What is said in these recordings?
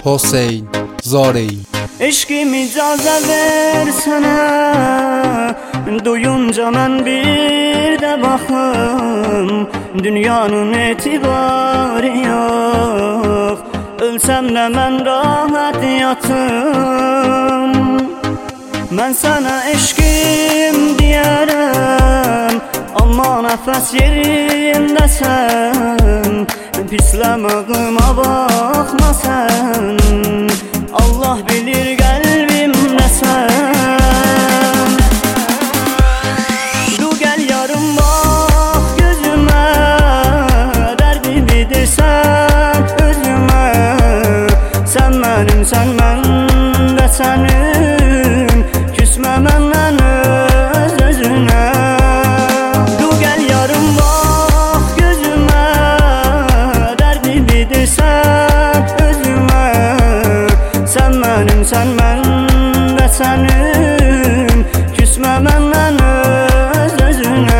Hüseyin Zareyi. Eşkim icazə versənə, duyunca mən bir də baxım. Dünyanın etibarı yox, ölsəm də mən rahat yatım. Mən sənə eşkim deyərəm, amma nəfəs yerindəsən. Pisləməyimə baxma sən, Allah bilir qəlbimdəsən. Du gəl yarım bax gözümə, dərdimi desən özümə. Sən mənim, sən məndə sənim, küsmə məndən öz özünə. Du gəl yarım bax gözümə, dərdimi desən özümə. Sən mənim, sən məndə sənim, küsmə məndən öz özünə.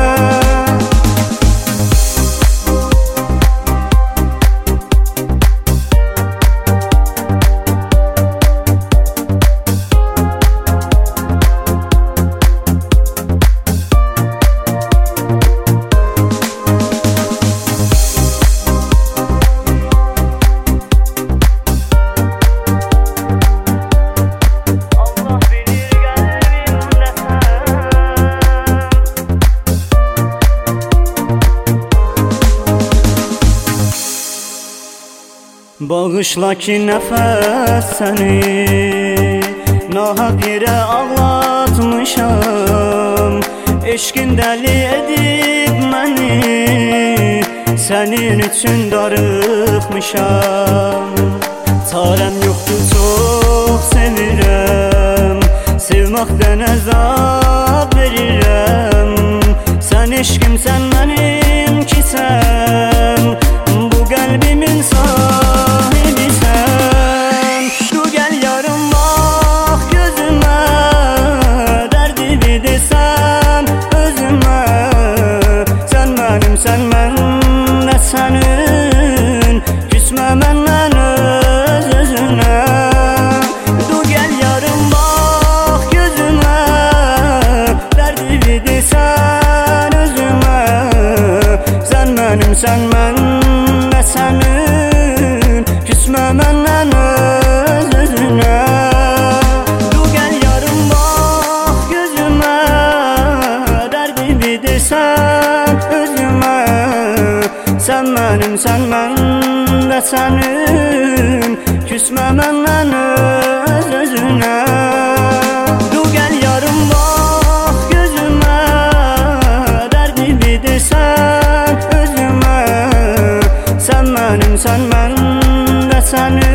Bağışla ki nəfəs səni, nahaq yerə ağlatmışam. Eşqin dəli edib məni, sənin üçün darıxmışam. Çarəm yoxdur, çox sevirəm, sevməkdən əzab verirəm. Sən eşqimsən, mənim ki sən, bu qəlbimin sahibisən. Du gəl yarım bax gözümə, dərdimi desən özümə. Sən mənim, sən məndə sənin, küsmə məndən öz özünə. Du gəl yarım bax gözümə, dərdimi desən özümə. Sən mənim, sən məndə sənin, küsmə məndən öz özünə. Du gəl yarım bax gözümə, dərdimi desən özümə. Sən mənim, sən məndə sənin, küsmə məndən öz özünə. Du gəl yarım bax gözümə, dərdimi desən özümə. Sən mənim, sən məndə sənin,